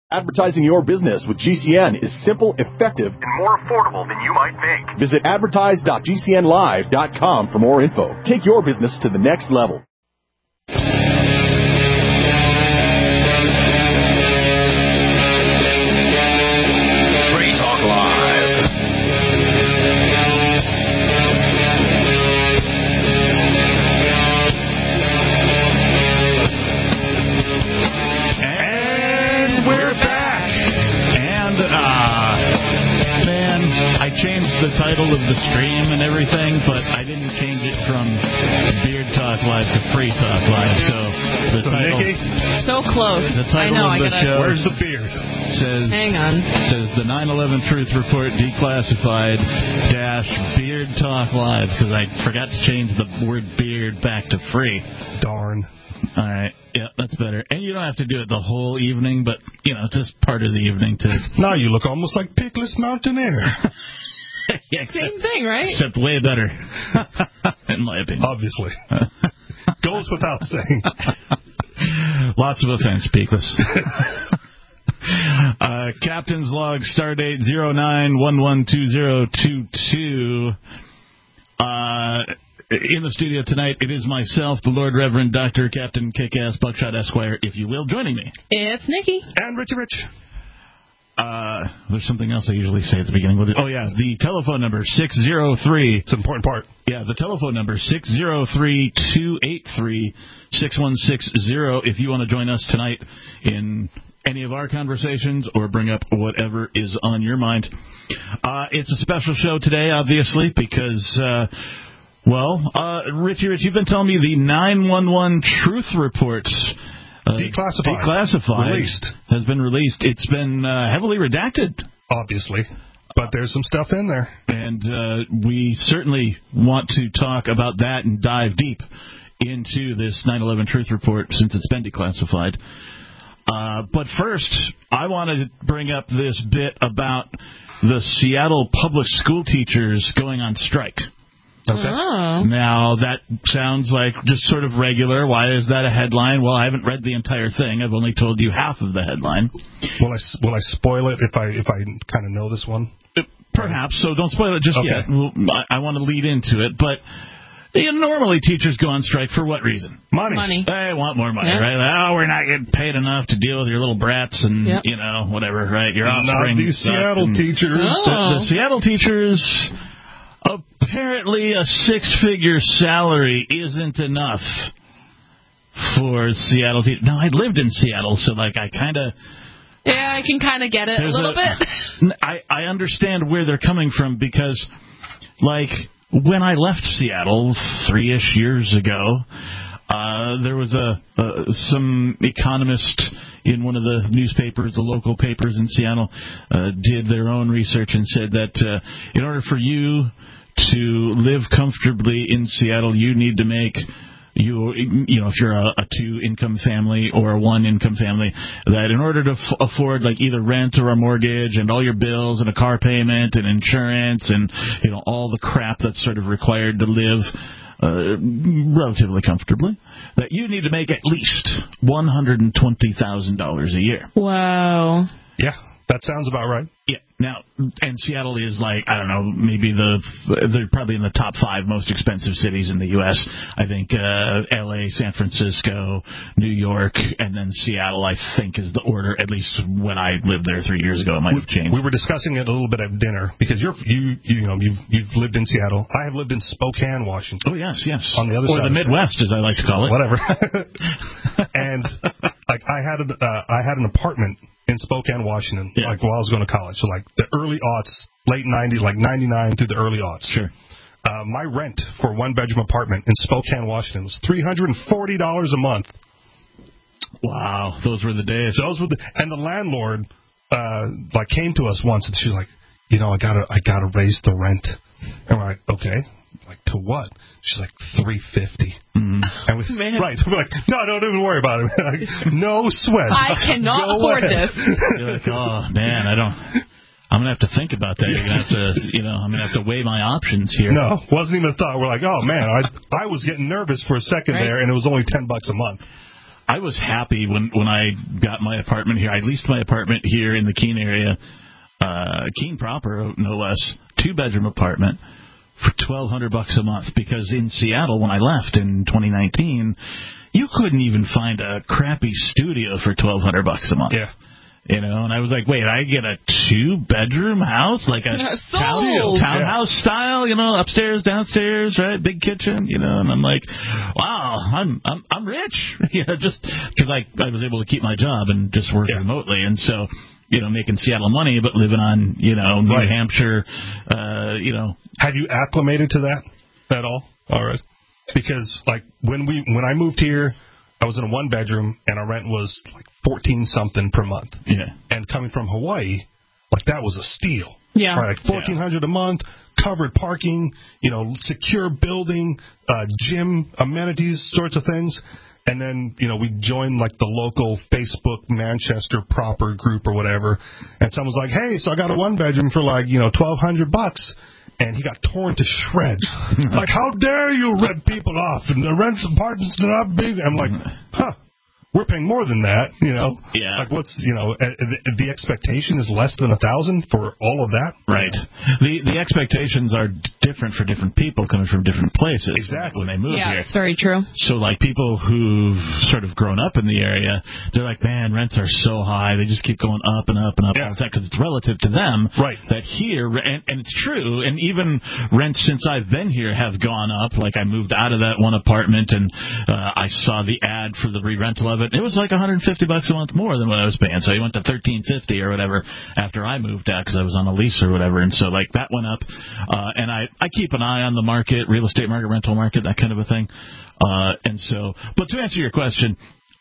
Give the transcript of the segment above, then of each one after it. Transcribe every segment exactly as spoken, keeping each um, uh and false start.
Advertising your business with G C N is simple, effective, and more affordable than you might think. Visit advertise dot g c n live dot com for more info. Take your business to the next level. Free Talk Live. And we're back. And, uh, man, I changed the title of the stream and everything, but I didn't change it from Beard Talk Live to Free Talk Live. So the so title, Nikki, so close. The title I know, of the I gotta, show. Where's the beard? Says, Hang on. Says the nine eleven Truth Report declassified dash Beard Talk Live because I forgot to change the word beard back to free. Darn. All right. Yeah, that's better. And you don't have to do it the whole evening, but, you know, just part of the evening to... Now you look almost like Pickless Mountaineer. Yeah, except, Same thing, right? Except way better, in my opinion. Obviously. Goes without saying. Lots of offense, Peakless. uh, Captain's log, stardate zero nine one one two zero two two. Uh, in the studio tonight, it is myself, the Lord Reverend Doctor Captain Kick-Ass Buckshot Esquire, if you will, joining me. It's Nikki. And Richie Rich. Uh, there's something else I usually say at the beginning. What is, oh, yeah, the telephone number, six zero three. It's an important part. Yeah, the telephone number, six zero three, two eight three, six one six zero, if you want to join us tonight in any of our conversations or bring up whatever is on your mind. Uh, it's a special show today, obviously, because, uh, well, uh, Richie, Rich, you've been telling me the nine one one Truth Reports... Uh, declassified. Declassified. Released. Has been released. It's been uh, heavily redacted. Obviously. But there's some stuff in there. And uh, we certainly want to talk about that and dive deep into this nine eleven Truth Report since it's been declassified. Uh, but first, I want to bring up this bit about the Seattle public school teachers going on strike. Okay. Oh. Now, that sounds like just sort of regular. Why is that a headline? Well, I haven't read the entire thing. I've only told you half of the headline. Will I, will I spoil it if I if I kind of know this one? Perhaps, so don't spoil it just okay. yet. Well, I, I want to lead into it, but you know, normally teachers go on strike for what reason? Money. Money. They want more money, Yep. right? Oh, we're not getting paid enough to deal with your little brats and, Yep. you know, whatever, right? Your Not offspring. these Seattle and, teachers. Oh. The, the Seattle teachers... Apparently, a six-figure salary isn't enough for Seattle teachers. Now, I lived in Seattle, so, like, I kind of... Yeah, I can kind of get it a little a, bit. I, I understand where they're coming from because, like, when I left Seattle three-ish years ago, uh, there was a uh, some economist in one of the newspapers, the local papers in Seattle, uh, did their own research and said that uh, in order for you to live comfortably in Seattle, you need to make, you you know, if you're a, a two-income family or a one-income family, that in order to f- afford, like, either rent or a mortgage and all your bills and a car payment and insurance and, you know, all the crap that's sort of required to live uh, relatively comfortably, that you need to make at least one hundred twenty thousand dollars a year. Wow. Yeah, that sounds about right. Yeah. Now, and Seattle is like, I don't know, maybe the, they're probably in the top five most expensive cities in the U S I think uh, L A, San Francisco, New York, and then Seattle, I think, is the order, at least when I lived there three years ago. It might have changed. We were discussing it a little bit at dinner because you're, you, you know, you've, you've lived in Seattle. I have lived in Spokane, Washington. Oh, yes, yes. On the other or side. Or the Midwest, as I like to call it. Whatever. And, like, I had, a, uh, I had an apartment in Spokane, Washington, yeah. like while I was going to college. So, like, the early aughts, late nineties, like ninety-nine through the early aughts. Sure. Uh, my rent for a one-bedroom apartment in Spokane, Washington was three hundred forty dollars a month. Wow, those were the days. Those were the, and the landlord, uh, like, came to us once, and she's like, you know, I gotta, I gotta raise the rent. And we're like, okay. Like, to what? She's like, three fifty. Mm-hmm. And we, Man. Right. We're like, no, don't even worry about it. Like, no sweat. I cannot Go afford ahead. this. You're like, oh, man, I don't... I'm going to have to think about that. You're going to have to, you know, I'm going to have to weigh my options here. No, wasn't even a thought. We're like, oh, man, I I was getting nervous for a second right. there, and it was only ten bucks a month. I was happy when, when I got my apartment here. I leased my apartment here in the Keene area, uh, Keene proper, no less, two-bedroom apartment for twelve hundred bucks a month. Because in Seattle, when I left in twenty nineteen, you couldn't even find a crappy studio for twelve hundred bucks a month. Yeah. You know, and I was like, wait, I get a two-bedroom house? Like a town, townhouse yeah. style, you know, upstairs, downstairs, right? Big kitchen, you know, and I'm like, wow, I'm I'm I'm rich. You know, just because I, I was able to keep my job and just work yeah. remotely. And so, you know, making Seattle money, but living on, you know, New right. Hampshire, uh, you know. Have you acclimated to that at all? All right. Because, like, when we when I moved here, I was in a one-bedroom, and our rent was, like, fourteen-something per month. Yeah. And coming from Hawaii, like, that was a steal. Yeah. Right, like, fourteen hundred dollars a month, covered parking, you know, secure building, uh, gym, amenities, sorts of things. And then, you know, we joined, like, the local Facebook Manchester proper group or whatever. And someone was like, hey, so I got a one-bedroom for, like, you know, twelve hundred bucks. And he got torn to shreds. Like, how dare you rip people off? And the rent apartments are not big. I'm like, huh. We're paying more than that, you know. Yeah. Like, what's, you know, the, the expectation is less than a thousand for all of that. Right. The the expectations are different for different people coming from different places. Exactly. When they move yeah, here. Yeah, it's very true. So, like, people who've sort of grown up in the area, they're like, man, rents are so high. They just keep going up and up and up yeah. all the time because it's relative to them. Right. That here, and, and it's true, and even rents since I've been here have gone up. Like, I moved out of that one apartment, and uh, I saw the ad for the re-rental of it. It was like one hundred fifty bucks a month more than what I was paying. So he went to thirteen fifty or whatever after I moved out because I was on a lease or whatever. And so, like, that went up. Uh, and I, I keep an eye on the market, real estate market, rental market, that kind of a thing. Uh, and so, but to answer your question,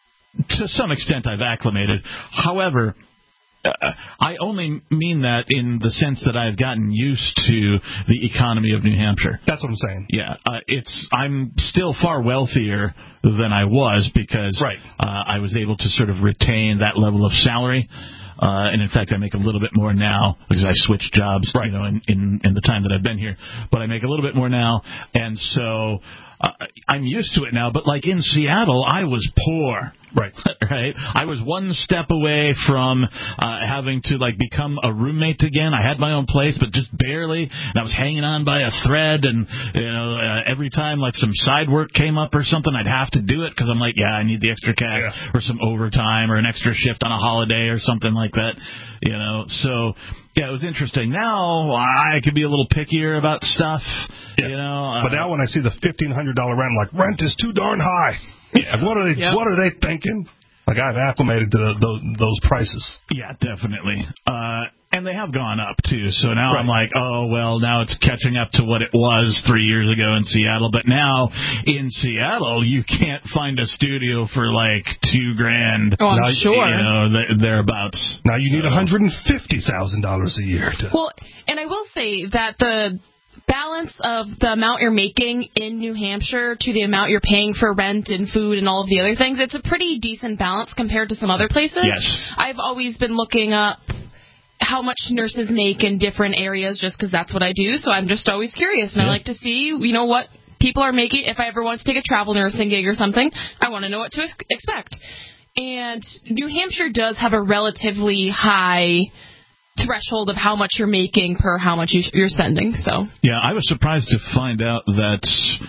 to some extent I've acclimated. However, Uh, I only mean that in the sense that I've gotten used to the economy of New Hampshire. That's what I'm saying. Yeah, uh, it's I'm still far wealthier than I was because right. uh, I was able to sort of retain that level of salary. Uh, and in fact, I make a little bit more now because I switched jobs, right. you know, in, in, in the time that I've been here. But I make a little bit more now, and so uh, I'm used to it now. But like in Seattle, I was poor. Right. Right. I was one step away from uh, having to, like, become a roommate again. I had my own place, but just barely. And I was hanging on by a thread. And, you know, uh, every time, like, some side work came up or something, I'd have to do it because I'm like, yeah, I need the extra cash yeah. or some overtime or an extra shift on a holiday or something like that. You know, so, yeah, it was interesting. Now I could be a little pickier about stuff, yeah. you know. Uh, but now when I see the fifteen hundred dollars rent, I'm like, rent is too darn high. Yeah, what are they? Yep. What are they thinking? Like, I've acclimated to the, those, those prices. Yeah, definitely. Uh, and they have gone up too. So now right. I'm like, oh well, now it's catching up to what it was three years ago in Seattle. But now in Seattle, you can't find a studio for like two grand. Oh, I'm now, sure. You know, thereabouts. Now you need one hundred and fifty thousand dollars a year to. Well, and I will say that the balance of the amount you're making in New Hampshire to the amount you're paying for rent and food and all of the other things, it's a pretty decent balance compared to some other places. Yes. I've always been looking up how much nurses make in different areas just because that's what I do, so I'm just always curious, and yeah. I like to see, you know, what people are making. If I ever want to take a travel nursing gig or something, I want to know what to ex- expect. And New Hampshire does have a relatively high threshold of how much you're making per how much you're spending. So yeah, I was surprised to find out that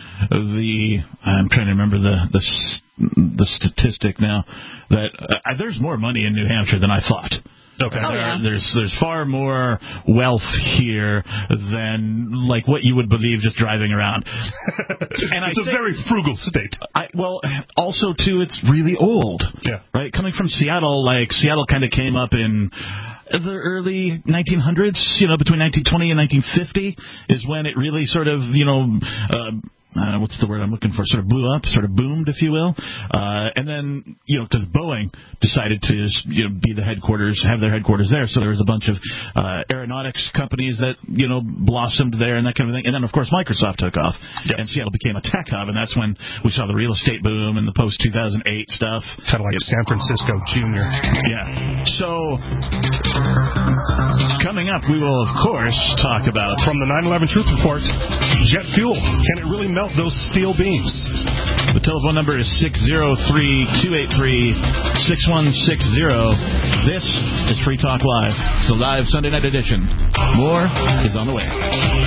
the I'm trying to remember the the, the statistic now that uh, there's more money in New Hampshire than I thought. Okay. Oh, there, yeah. There's there's far more wealth here than like what you would believe just driving around. And it's I a say, very frugal state. I, well, also too, it's really old. Yeah. Right. Coming from Seattle, like Seattle kind of came up in the early nineteen hundreds. You know, between nineteen twenty and nineteen fifty is when it really sort of you know. Uh, Uh, what's the word I'm looking for? Sort of blew up, sort of boomed, if you will. Uh, and then, you know, because Boeing decided to you know, be the headquarters, have their headquarters there. So there was a bunch of uh, aeronautics companies that, you know, blossomed there and that kind of thing. And then, of course, Microsoft took off. Yep. And Seattle became a tech hub. And that's when we saw the real estate boom and the post two thousand eight stuff. Kind of like yep. San Francisco Junior. Yeah. So Coming up, we will, of course, talk about... From the nine eleven Truth Report, jet fuel. Can it really melt those steel beams? The telephone number is six oh three, two eight three, six one six zero. This is Free Talk Live. It's the live Sunday night edition. More is on the way.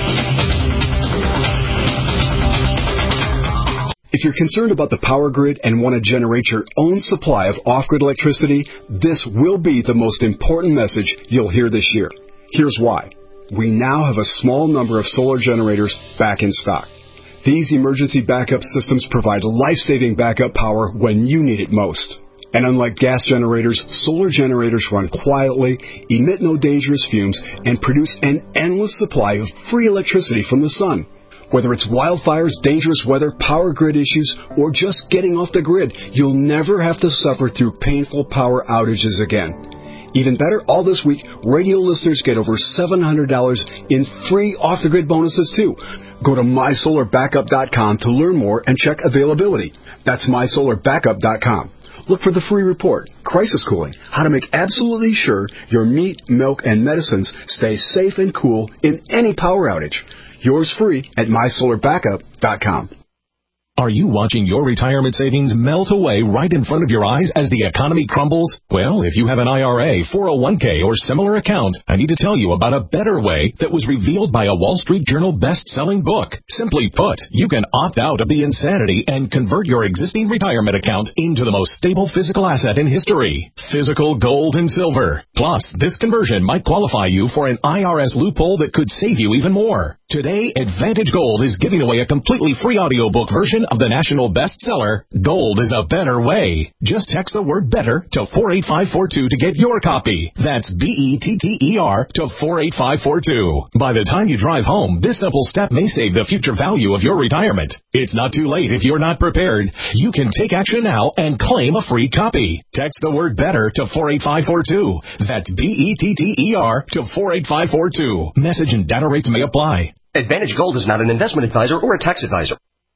If you're concerned about the power grid and want to generate your own supply of off-grid electricity, this will be the most important message you'll hear this year. Here's why. We now have a small number of solar generators back in stock. These emergency backup systems provide life-saving backup power when you need it most. And unlike gas generators, solar generators run quietly, emit no dangerous fumes, and produce an endless supply of free electricity from the sun. Whether it's wildfires, dangerous weather, power grid issues, or just getting off the grid, you'll never have to suffer through painful power outages again. Even better, all this week, radio listeners get over seven hundred dollars in free off-the-grid bonuses, too. Go to my solar backup dot com to learn more and check availability. That's my solar backup dot com. Look for the free report, Crisis Cooling, how to make absolutely sure your meat, milk, and medicines stay safe and cool in any power outage. Yours free at my solar backup dot com. Are you watching your retirement savings melt away right in front of your eyes as the economy crumbles? Well, if you have an I R A, four oh one k, or similar account, I need to tell you about a better way that was revealed by a Wall Street Journal best-selling book. Simply put, you can opt out of the insanity and convert your existing retirement account into the most stable physical asset in history, physical gold and silver. Plus, this conversion might qualify you for an I R S loophole that could save you even more. Today, Advantage Gold is giving away a completely free audiobook version of the national bestseller, Gold is a Better Way. Just text the word better to four eight five four two to get your copy. That's B E T T E R to four eight five four two. By the time you drive home, this simple step may save the future value of your retirement. It's not too late if you're not prepared. You can take action now and claim a free copy. Text the word better to four eight five four two. That's B E T T E R to four eight five four two. Message and data rates may apply. Advantage Gold is not an investment advisor or a tax advisor.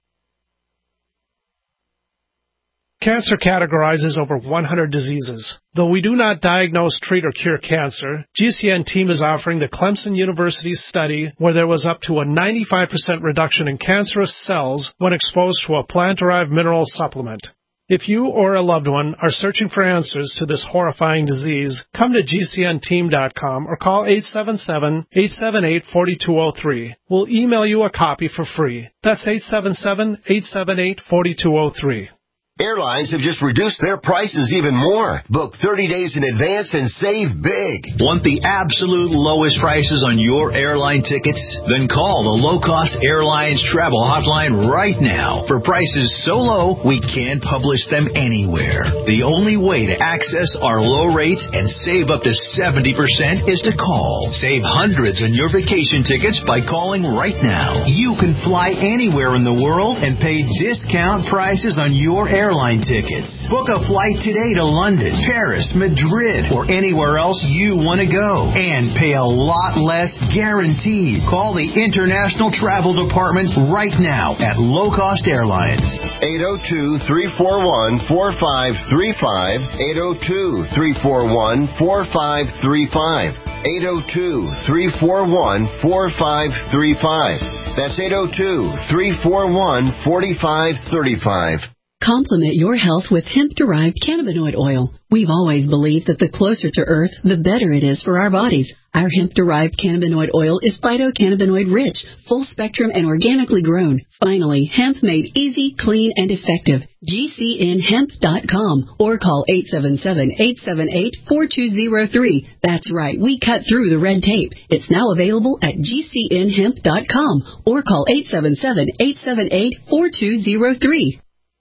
Cancer categorizes over one hundred diseases. Though we do not diagnose, treat, or cure cancer, G C N team is offering the Clemson University study where there was up to a ninety-five percent reduction in cancerous cells when exposed to a plant-derived mineral supplement. If you or a loved one are searching for answers to this horrifying disease, come to G C N team dot com or call eight seven seven, eight seven eight, four two zero three. We'll email you a copy for free. That's eight seven seven, eight seven eight, four two zero three. Airlines have just reduced their prices even more. Book thirty days in advance and save big. Want the absolute lowest prices on your airline tickets? Then call the Low Cost Airlines Travel Hotline right now. For prices so low, we can't publish them anywhere. The only way to access our low rates and save up to seventy percent is to call. Save hundreds on your vacation tickets by calling right now. You can fly anywhere in the world and pay discount prices on your airline airline tickets. Book a flight today to London, Paris, Madrid, or anywhere else you want to go. And pay a lot less guaranteed. Call the International Travel Department right now at Low Cost Airlines. eight oh two, three four one, four five three five. eight oh two, three four one, four five three five. eight oh two, three four one, four five three five. That's eight oh two, three four one, four five three five. Complement your health with hemp-derived cannabinoid oil. We've always believed that the closer to Earth, the better it is for our bodies. Our hemp-derived cannabinoid oil is phytocannabinoid rich, full-spectrum, and organically grown. Finally, hemp made easy, clean, and effective. G C N hemp dot com or call eight seven seven, eight seven eight, four two zero three. That's right, we cut through the red tape. It's now available at G C N hemp dot com or call eight seven seven, eight seven eight, four two zero three.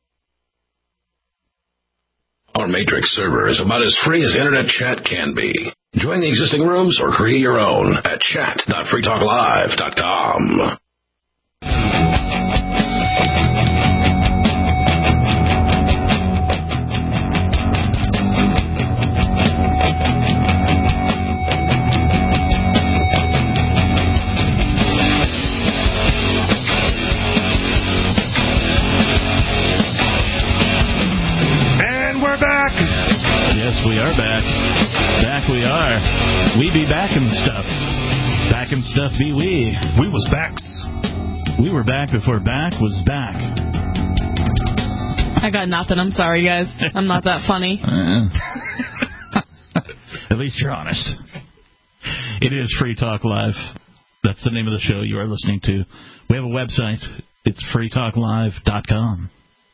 Our Matrix server is about as free as internet chat can be. Join the existing rooms or create your own at chat dot free talk live dot com. Yes, we are back. Back we are. are. We be back and stuff. Back and stuff be we. We was backs. We were back before back was back. I got nothing. I'm sorry, guys. I'm not that funny. Uh, at least you're honest. It is Free Talk Live. That's the name of the show you are listening to. We have a website. It's free talk live dot com.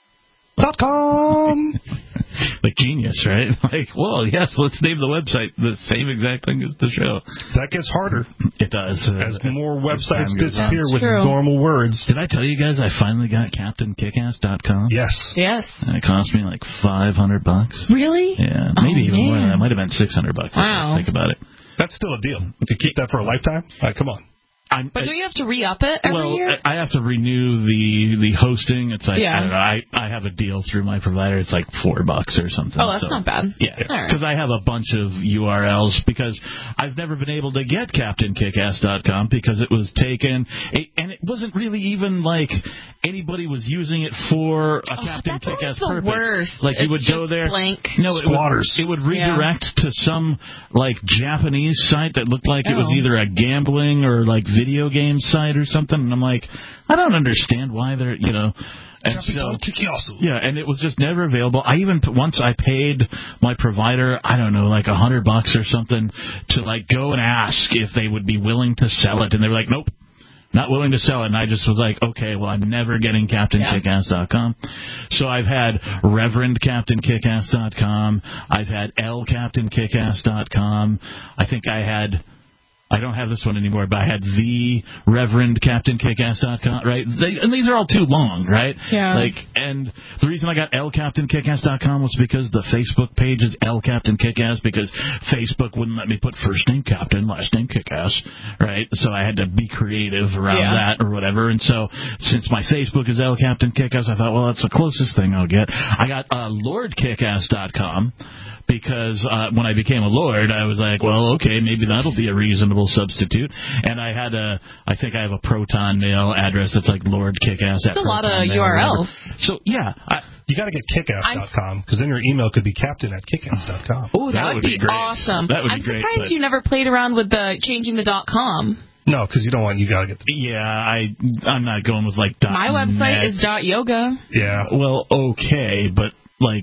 Dot com. Like genius, right? Like, well, yes, let's name the website the same exact thing as the show. That gets harder. It does. Uh, as more websites on. disappear with true. normal words. Did I tell you guys I finally got Captain Kickass dot com? Yes. Yes. And it cost me like five hundred bucks. Really? Yeah, maybe oh, even more. man. That might have been six hundred bucks. Wow. Think about it. That's still a deal. If you keep that for a lifetime, all right, come on. I'm, But do you have to re-up it every well, year? I have to renew the the hosting. It's like, Yeah. I don't know, I, I have a deal through my provider. It's like four bucks or something. Oh, that's so, not bad. Yeah, because right. I have a bunch of U R Ls because I've never been able to get Captain Kickass dot com because it was taken, it, and it wasn't really even like anybody was using it for a oh, Captain that's Kickass the purpose. Worst. Like you it's would just go there, blank. no, it Squatters. would, it would redirect yeah. to some like Japanese site that looked like oh. it was either a gambling or like video game site or something, and I'm like, I don't understand why they're, you know. And so, yeah, and it was just never available. I even once I paid my provider, I don't know, like a hundred bucks or something to like go and ask if they would be willing to sell it, and they were like, nope. Not willing to sell it, and I just was like, okay, well, I'm never getting Captain Kickass dot com. So I've had Reverend Captain Kickass dot com. I've had L Captain Kickass dot com. I think I had, I don't have this one anymore, but I had the Reverend Captain Kickass dot com, right? They, and these are all too long, right? Yeah. Like, and the reason I got L Captain Kickass dot com was because the Facebook page is L Captain Kickass because Facebook wouldn't let me put first name Captain, last name Kickass, right? So I had to be creative around yeah. that or whatever. And so since my Facebook is L Captain Kickass, I thought, well, that's the closest thing I'll get. I got uh, Lord Kickass dot com. Because uh, when I became a lord, I was like, well, okay, maybe that'll be a reasonable substitute. And I had a, I think I have a Proton Mail address that's like Lord Kickass. That's a lot of U R Ls. So, yeah. I, you got to get Kickass dot com because then your email could be Captain at Kickass dot com. Oh, that, that would, would be, be great. awesome. That would I'm be great. surprised but... you never played around with the changing the .com. No, because you don't want, you got to get the... Yeah, I, I'm not going with like My website net. is .yoga. Yeah. Well, okay, but like...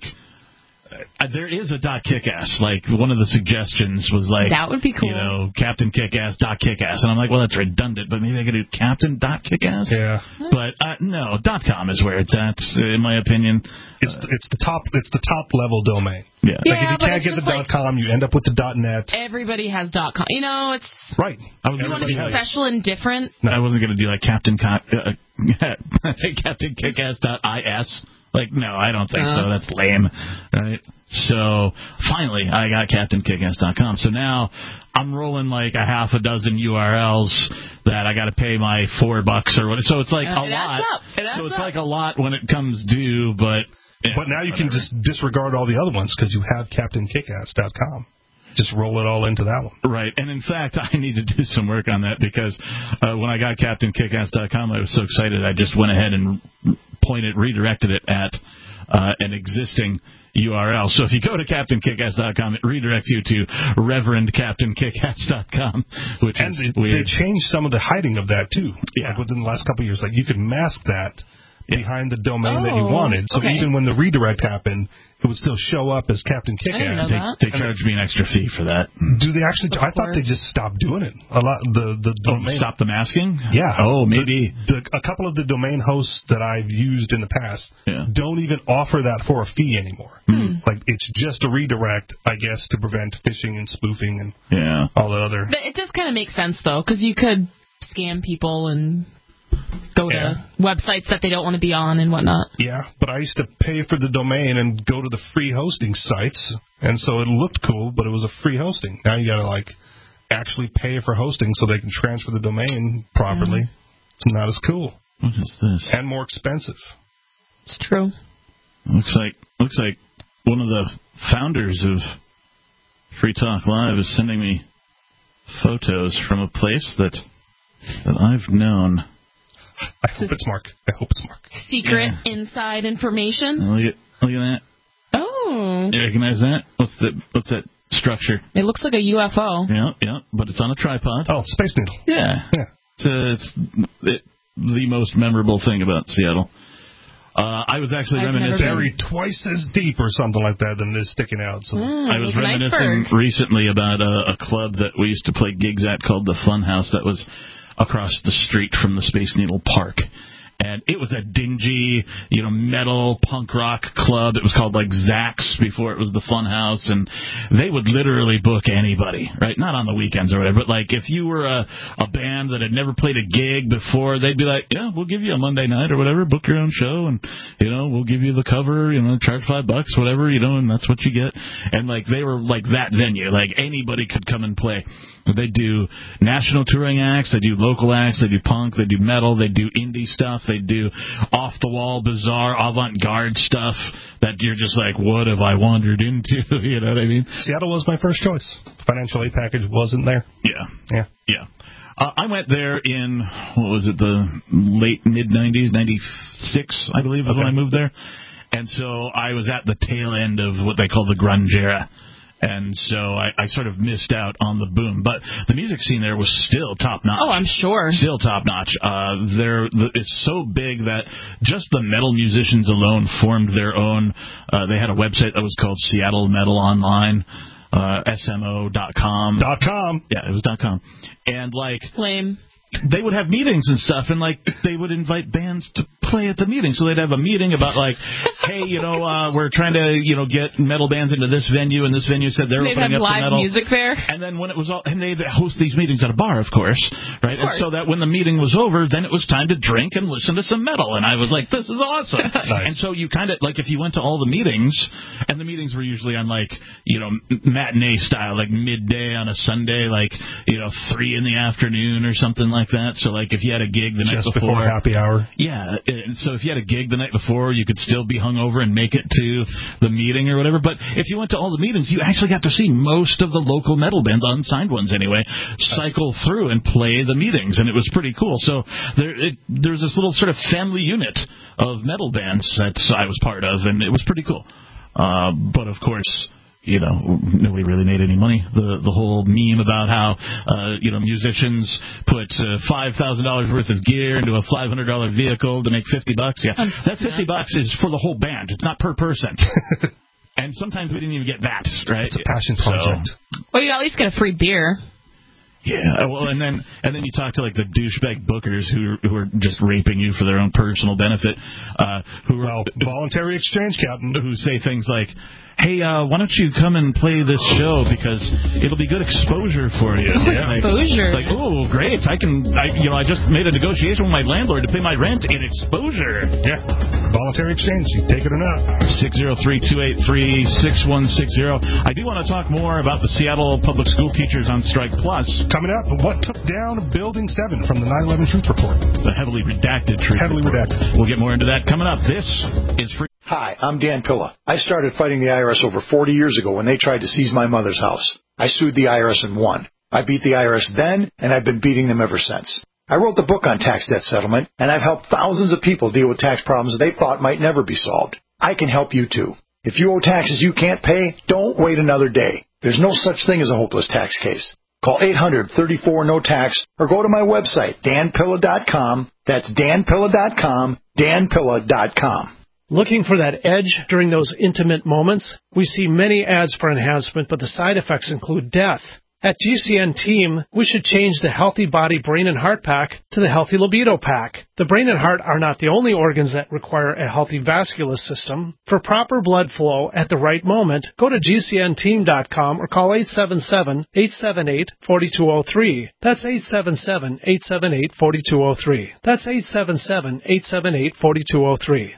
Uh, there is a dot Kickass. Like one of the suggestions was like that would be cool. You know, Captain Kickass dot Kickass, and I'm like, well, that's redundant. But maybe I could do Captain dot Kickass. Yeah. But uh, no, dot .com is where it's at, in my opinion. It's uh, it's the top it's the top level domain. Yeah. Like yeah, if you can't get the like, .com, you end up with the .net. Everybody has .com. You know, it's right. I was you want to be has. special and different. No, I wasn't going to do like Captain Co- uh, Captain Kickass dot is. Like, no, I don't think uh, so. That's lame, right? So, finally, I got Captain Kickass dot com. So now, I'm rolling like a half a dozen U R Ls that I got to pay my four bucks or what. So it's like uh, a it lot. Adds up. It adds so it's up. like a lot when it comes due, but... Yeah, but now you whatever. can just disregard all the other ones because you have Captain Kickass dot com. Just roll it all into that one. Right. And in fact, I need to do some work on that because uh, when I got Captain Kickass dot com, I was so excited I just went ahead and pointed, redirected it at uh, an existing U R L. So if you go to Captain Kickass dot com, it redirects you to Reverend Captain Kickass dot com, which and is it, weird. they changed some of the hiding of that, too. Yeah. Like within the last couple of years. Like you could mask that yeah. behind the domain oh, that you wanted. So okay. even when the redirect happened, it would still show up as Captain Kickass. They, they charged me an extra fee for that. Do they actually? Of I thought they just stopped doing it. A lot. The the oh, domain. Stop the masking? Yeah. Oh, maybe. The, the, a couple of the domain hosts that I've used in the past yeah. don't even offer that for a fee anymore. Hmm. Like it's just a redirect, I guess, to prevent phishing and spoofing and yeah. all the other. But it does kind of make sense though, because you could scam people and go yeah. to websites that they don't want to be on and whatnot. Yeah, but I used to pay for the domain and go to the free hosting sites, and so it looked cool, but it was a free hosting. Now you got to like actually pay for hosting so they can transfer the domain properly. Mm. It's not as cool. What is this? And more expensive. It's true. Looks like looks like one of the founders of Free Talk Live is sending me photos from a place that that I've known. I hope it's Mark. I hope it's Mark. Secret yeah. inside information. Look at look at that. Oh. You recognize that? What's the what's that structure. It looks like a U F O. Yeah, yeah, but it's on a tripod. Oh, Space Needle. Yeah. Yeah. It's, uh, it's it, the most memorable thing about Seattle. Uh, I was actually I've reminiscing. Buried twice as deep or something like that than it is sticking out. So. Mm, I was like reminiscing recently about a, a club that we used to play gigs at called the Funhouse that was across the street from the Space Needle Park. And it was a dingy, you know, metal punk rock club. It was called like Zax before it was the Funhouse, and they would literally book anybody, right? Not on the weekends or whatever, but like if you were a, a band that had never played a gig before, they'd be like, yeah, we'll give you a Monday night or whatever, book your own show, and you know, we'll give you the cover, you know, charge five bucks, whatever, you know, and that's what you get. And like they were like that venue, like anybody could come and play. They do national touring acts, they do local acts, they do punk, they do metal, they do indie stuff, they do off-the-wall, bizarre, avant-garde stuff that you're just like, what have I wandered into? You know what I mean? Seattle was my first choice. Financial aid package wasn't there. Yeah. Yeah. Yeah. Uh, I went there in, what was it, the late, mid-nineties, ninety-six, I believe, was okay. when I moved there. And so I was at the tail end of what they call the grunge era. And so I, I sort of missed out on the boom. But the music scene there was still top-notch. Oh, I'm sure. Still top-notch. Uh, there, the, it's so big that just the metal musicians alone formed their own. Uh, they had a website that was called Seattle Metal Online, uh, S M O dot com. Dot com. Yeah, it was dot .com. And, like... Lame. They would have meetings and stuff, and, like, they would invite bands to play at the meeting. So they'd have a meeting about, like, hey, you know, uh, we're trying to, you know, get metal bands into this venue, and this venue said they're they'd opening up live the metal. music there. And then when it was all, and they'd host these meetings at a bar, of course, right? Of course. And so that when the meeting was over, then it was time to drink and listen to some metal. And I was like, this is awesome. Nice. And so you kind of, like, if you went to all the meetings, and the meetings were usually on, like, you know, matinee style, like midday on a Sunday, like, you know, three in the afternoon or something like that. So, like, if you had a gig the night Just before, before happy hour. Yeah, and so if you had a gig the night before, you could still be hungover and make it to the meeting or whatever. But if you went to all the meetings, you actually got to see most of the local metal bands, unsigned ones anyway, cycle through and play the meetings, and it was pretty cool. So there, it, there's this little sort of family unit of metal bands that I was part of, and it was pretty cool. Uh, but of course, you know, nobody really made any money. The the whole meme about how, uh, you know, musicians put uh, five thousand dollars worth of gear into a five hundred dollars vehicle to make fifty bucks. Yeah, that fifty bucks is for the whole band. It's not per person. And sometimes we didn't even get that, right? It's a passion project. So, well, you at least get a free beer. Yeah, well, and then and then you talk to like the douchebag bookers who who are just raping you for their own personal benefit. Uh, who well, are, voluntary exchange, Captain. Who say things like, hey, uh, why don't you come and play this show because it'll be good exposure for you. Yeah. Like, exposure. Like, oh, great! I can, I, you know, I just made a negotiation with my landlord to pay my rent in exposure. Yeah, voluntary exchange. You take it or not. Six zero three two eight three six one six zero. I do want to talk more about the Seattle Public School Teachers on Strike Plus coming up. What took down Building Seven from the nine eleven Truth Report? The heavily redacted Truth Heavily Report. redacted. We'll get more into that coming up. This is free. Hi, I'm Dan Pilla. I started fighting the I R S over forty years ago when they tried to seize my mother's house. I sued the I R S and won. I beat the I R S then, and I've been beating them ever since. I wrote the book on tax debt settlement, and I've helped thousands of people deal with tax problems they thought might never be solved. I can help you too. If you owe taxes you can't pay, don't wait another day. There's no such thing as a hopeless tax case. Call eight hundred, thirty-four, no tax or go to my website, dan pilla dot com. That's dan pilla dot com, dan pilla dot com. Looking for that edge during those intimate moments? We see many ads for enhancement, but the side effects include death. At G C N Team, we should change the Healthy Body Brain and Heart Pack to the Healthy Libido Pack. The brain and heart are not the only organs that require a healthy vascular system. For proper blood flow at the right moment, go to G C N team dot com or call eight seven seven, eight seven eight, four two zero three. That's eight seven seven, eight seven eight, four two zero three. That's eight seven seven, eight seven eight, four two zero three.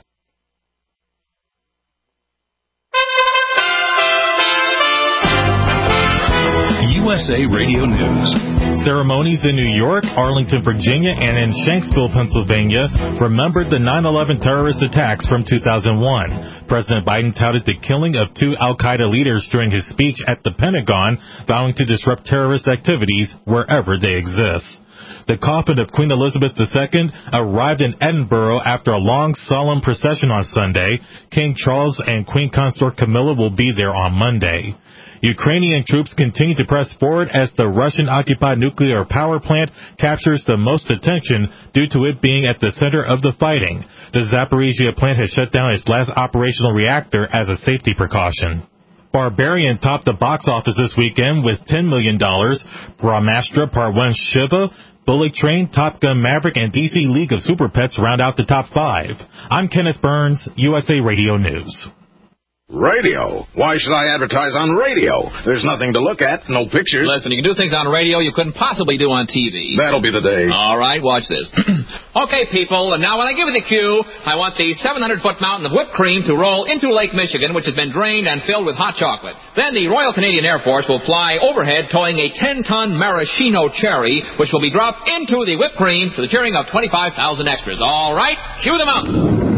U S A Radio News. Ceremonies in New York, Arlington, Virginia, and in Shanksville, Pennsylvania remembered the nine eleven terrorist attacks from two thousand one. President Biden touted the killing of two al-Qaeda leaders during his speech at the Pentagon, vowing to disrupt terrorist activities wherever they exist. The coffin of Queen Elizabeth the Second arrived in Edinburgh after a long, solemn procession on Sunday. King Charles and Queen Consort Camilla will be there on Monday. Ukrainian troops continue to press forward as the Russian-occupied nuclear power plant captures the most attention due to it being at the center of the fighting. The Zaporizhia plant has shut down its last operational reactor as a safety precaution. Barbarian topped the box office this weekend with ten million dollars. Brahmastra Part one Shiva, Bullet Train, Top Gun Maverick, and D C League of Super Pets round out the top five. I'm Kenneth Burns, U S A Radio News. Radio? Why should I advertise on radio? There's nothing to look at, no pictures. Listen, you can do things on radio you couldn't possibly do on T V. That'll be the day. All right, watch this. Okay, people, and now when I give you the cue, I want the seven hundred foot mountain of whipped cream to roll into Lake Michigan, which has been drained and filled with hot chocolate. Then the Royal Canadian Air Force will fly overhead towing a ten ton maraschino cherry, which will be dropped into the whipped cream to the cheering of twenty-five thousand extras. All right, cue the mountain.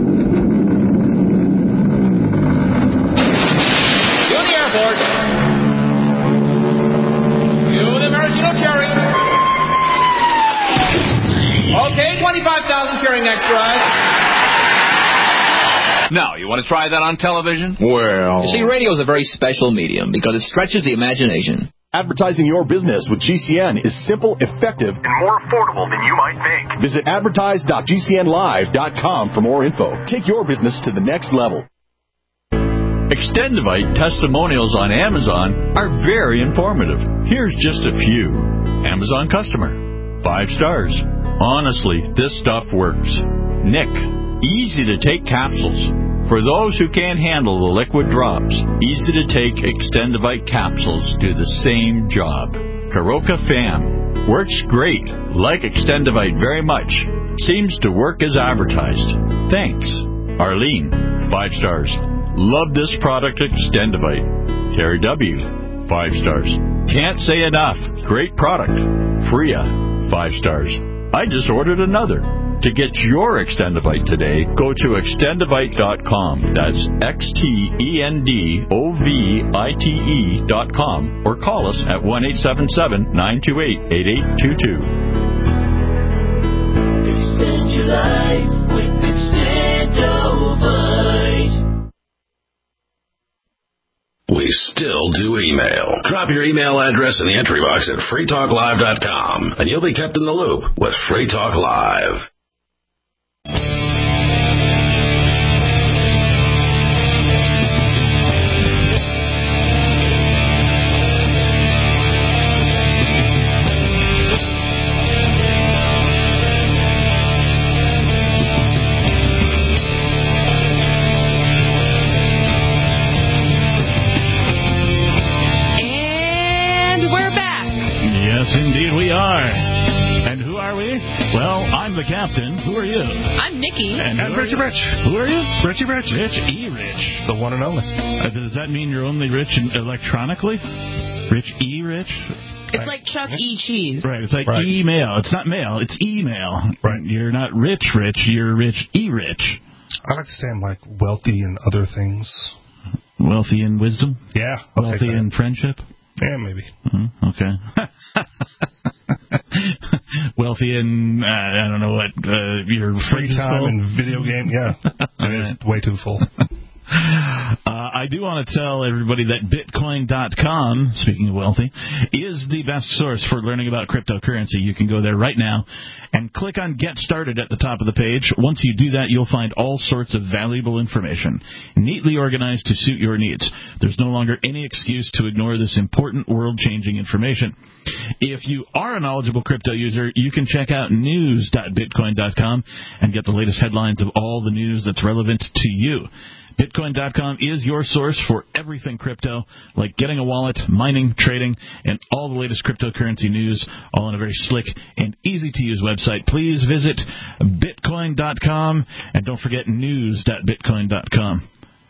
Okay, twenty-five thousand cheering extras. Now, you want to try that on television? Well... You see, radio is a very special medium because it stretches the imagination. Advertising your business with G C N is simple, effective, and more affordable than you might think. Visit advertise dot g c n live dot com for more info. Take your business to the next level. Extendivite testimonials on Amazon are very informative. Here's just a few. Amazon customer. Five stars. Honestly, this stuff works. Nick. Easy to take capsules. For those who can't handle the liquid drops, easy to take Extendivite capsules do the same job. Karoka Fam. Works great. Like Extendivite very much. Seems to work as advertised. Thanks. Arlene. Five stars. Love this product, Extendivite. Terry W. Five stars. Can't say enough. Great product. Freya. Five stars. I just ordered another. To get your Extendivite today, go to extendivite dot com. That's X T E N D O V I T E dot com. Or call us at one eight seven seven, nine two eight, eight eight two two. Extend your life with Extendivite. We still do email. Drop your email address in the entry box at free talk live dot com, and you'll be kept in the loop with Free Talk Live. Indeed we are. And who are we? Well, I'm the captain. Who are you? I'm Nikki. And, and Richie Rich. Who are you? Richie Rich. Rich E. Rich. The one and only. Uh, does that mean you're only rich in electronically? Rich E. Rich? It's right. Like Chuck E. Cheese. Right. It's like right. email. It's not mail. It's email. Right. You're not rich rich. You're Rich E. Rich. I like to say I'm like wealthy in other things. Wealthy in wisdom? Yeah. I'll Wealthy in friendship? Yeah, maybe. Mm-hmm. Okay. Wealthy in, uh, I don't know what, uh, your free time and video game. Yeah. It is way too full. Uh, I do want to tell everybody that Bitcoin dot com, speaking of wealthy, is the best source for learning about cryptocurrency. You can go there right now and click on Get Started at the top of the page. Once you do that, you'll find all sorts of valuable information, neatly organized to suit your needs. There's no longer any excuse to ignore this important world-changing information. If you are a knowledgeable crypto user, you can check out news dot bitcoin dot com and get the latest headlines of all the news that's relevant to you. Bitcoin dot com is your source for everything crypto, like getting a wallet, mining, trading, and all the latest cryptocurrency news, all on a very slick and easy-to-use website. Please visit Bitcoin dot com, and don't forget news dot bitcoin dot com.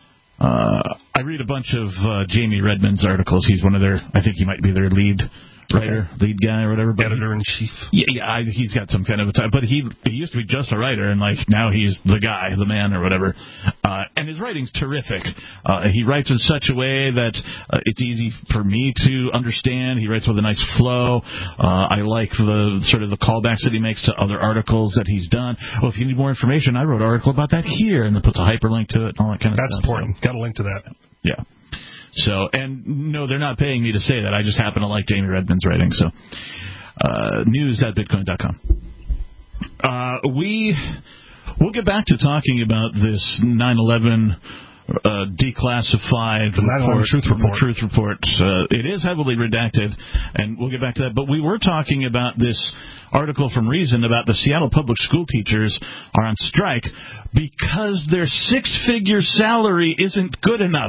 Uh, I read a bunch of uh, Jamie Redmond's articles. He's one of their, I think he might be their lead writer, lead guy or whatever. Editor in chief. Yeah, yeah I, he's got some kind of a title. But he he used to be just a writer, and like now he's the guy, the man or whatever. Uh, and his writing's terrific. Uh, he writes in such a way that uh, it's easy for me to understand. He writes with a nice flow. Uh, I like the sort of the callbacks that he makes to other articles that he's done. Oh, if you need more information, I wrote an article about that here, and then puts a hyperlink to it and all that kind of That's stuff. That's important. So, got a link to that. Yeah. So, and no, they're not paying me to say that. I just happen to like Jamie Redmond's writing. So, uh, news at bitcoin dot com. Uh, we, we'll get back to talking about this nine eleven uh, declassified the nine eleven Truth Report. Truth Report. Uh, it is heavily redacted, and we'll get back to that. But we were talking about this article from Reason about the Seattle public school teachers are on strike because their six-figure salary isn't good enough.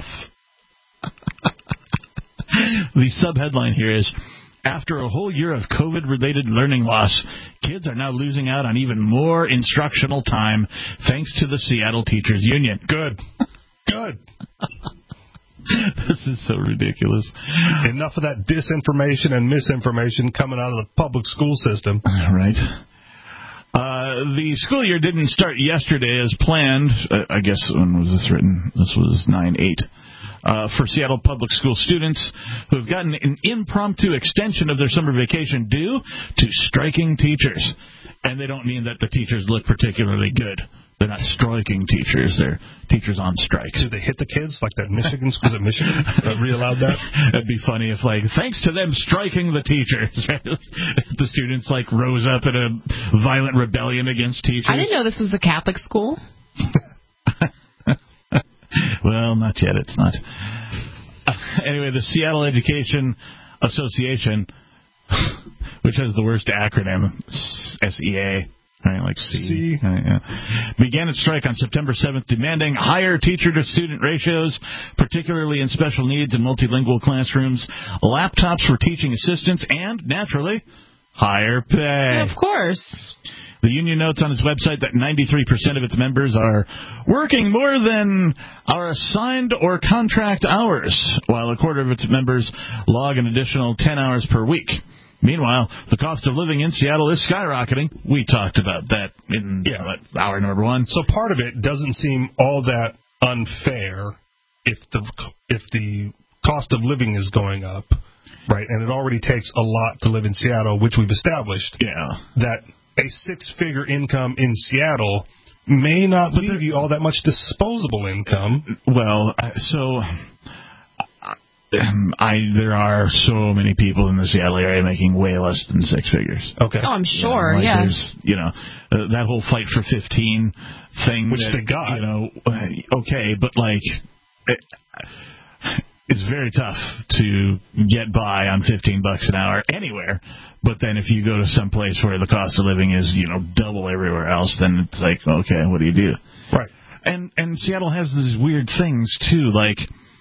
The subheadline here is, after a whole year of COVID-related learning loss, kids are now losing out on even more instructional time thanks to the Seattle Teachers Union. Good. Good. This is so ridiculous. Enough of that disinformation and misinformation coming out of the public school system. Right. Uh, the school year didn't start yesterday as planned. Uh, I guess, when was this written? This was nine eight. Uh, for Seattle public school students who have gotten an impromptu extension of their summer vacation due to striking teachers. And they don't mean that the teachers look particularly good. They're not striking teachers. They're teachers on strike. Do they hit the kids like that Michigan school? Was it Michigan that re-allowed that? That'd be funny if, like, thanks to them striking the teachers, the students, like, rose up in a violent rebellion against teachers. I didn't know this was a Catholic school. Well, not yet. It's not. Uh, anyway, the Seattle Education Association, which has the worst acronym, S E A, right, like C, C. Right, yeah, began its strike on September seventh, demanding higher teacher-to-student ratios, particularly in special needs and multilingual classrooms, laptops for teaching assistants, and, naturally, higher pay. Yeah, of course. The union notes on its website that ninety-three percent of its members are working more than our assigned or contract hours, while a quarter of its members log an additional ten hours per week. Meanwhile, the cost of living in Seattle is skyrocketing. We talked about that in yeah. what, hour number one. So part of it doesn't seem all that unfair if the if the cost of living is going up, right? And it already takes a lot to live in Seattle, which we've established. Yeah. That a six-figure income in Seattle may not but leave you all that much disposable income. Well, so um, I there are so many people in the Seattle area making way less than six figures. Okay. Oh, I'm sure. You know, like yeah. There's, you know, uh, that whole fight for fifteen thing, which that, they got. You know, okay, but like. It, It's very tough to get by on fifteen bucks an hour anywhere. But then if you go to some place where the cost of living is, you know, double everywhere else, then it's like, okay, what do you do? Right. And and Seattle has these weird things, too. Like,